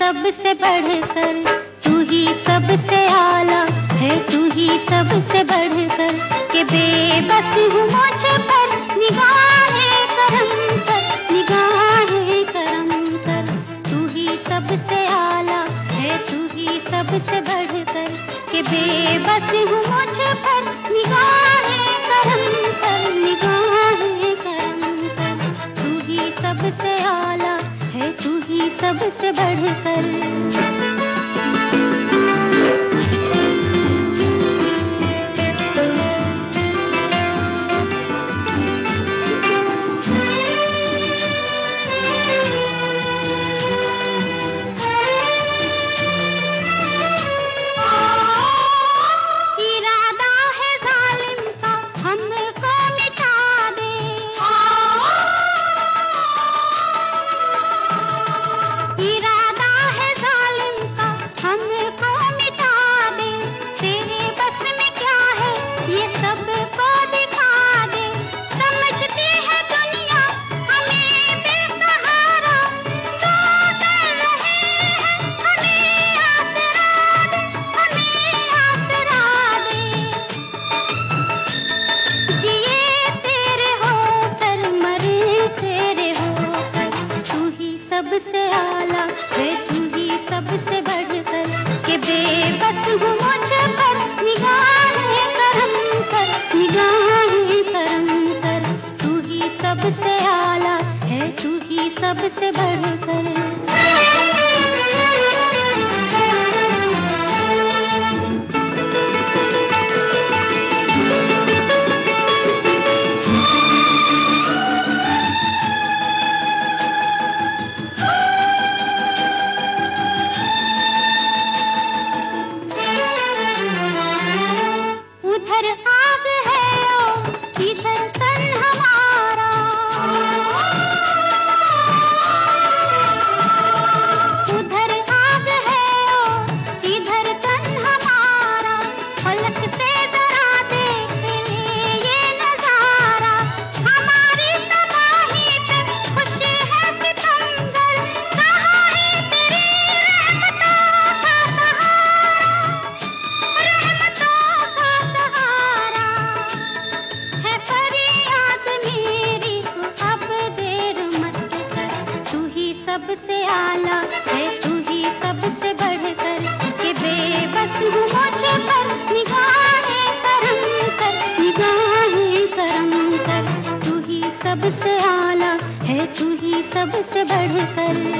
सबसे बढ़कर, तू ही सबसे आला है, तू ही सबसे बढ़कर, कि बेबस हूँ मुझ पर निगाहे करम कर, निगाहे करम कर। तू ही सबसे आला है, तू ही सबसे बढ़कर, कि बेबस हूँ मुझ पर निगाहे करम कर, निगाहे करम कर। तू ही सबसे आला है, तू ही सबसे बढ़कर। सबसे आला है, तू ही सबसे बढ़कर, कि बेबस हूँ मुझ पर निगाहे करम कर, निगाहे करम कर। तू ही सबसे आला है, तू ही सबसे बढ़कर। सबसे आला है, तू ही सबसे बढ़कर, कि बेबस हूँ मुझ पर निगाहे करम कर, निगाहे करम कर। तू ही सबसे आला है, तू ही सबसे बढ़कर।